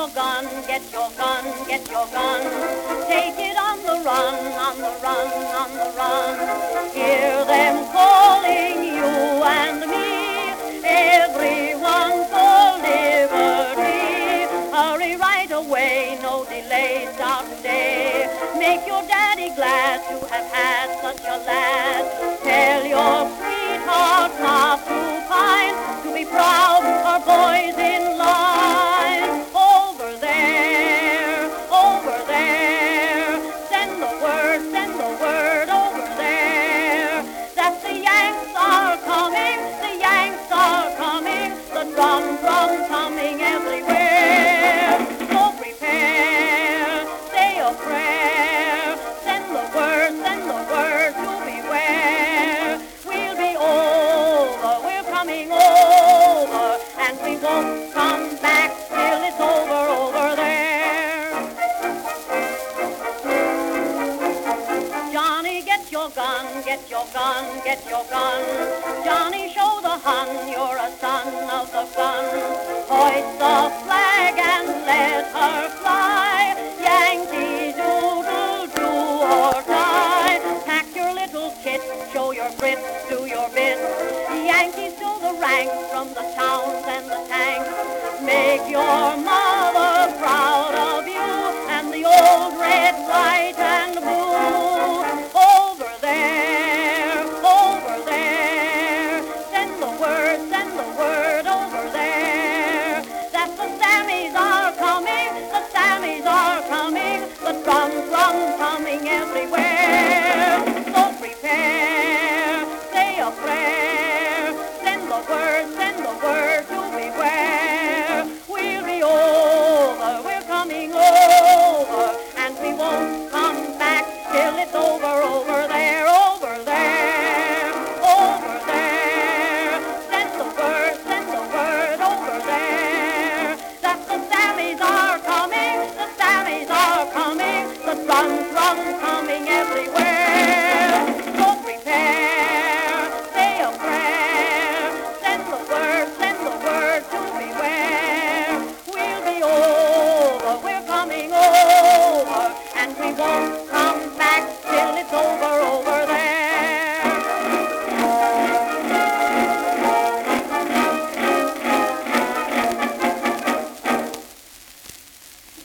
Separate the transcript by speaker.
Speaker 1: your gun, get your gun, get your gun. Take it on the run, on the run, on the run. Hear them calling you and me, everyone for liberty. Hurry right away, no delay, start today. Make your daddy glad to have had such a lad. Tell your sweetheart not to pine, to be proud our boys in line. Over there, send the word over there, that the Yanks are coming, the Yanks are coming, the drum coming everywhere. So prepare, say a prayer, send the word to beware. We'll be over, we're coming over, and we won't come back till it's over there. Johnny, get your gun, get your gun, get your gun. Johnny, show the Hun you're a son of the gun. Hoist the flag and let her fly. Yankee doodle do or die. Pack your little kit, show your grit, do your bit. Yankees fill the ranks from the towns and the tanks. Make your mother proud of you and the old red, white, and blue. Over there, send the word over there, that the Sammies are coming, the Sammies are coming, the drums coming everywhere. So prepare, say a prayer, send the word to beware. We'll be over, we're coming over, and we won't come back till it's over there, over there, over there. Send the word over there, that the Sammies are coming, the Sammies are coming, the drums coming everywhere. So prepare, say a prayer, send the word to beware. We'll be over, we're coming over, and we won't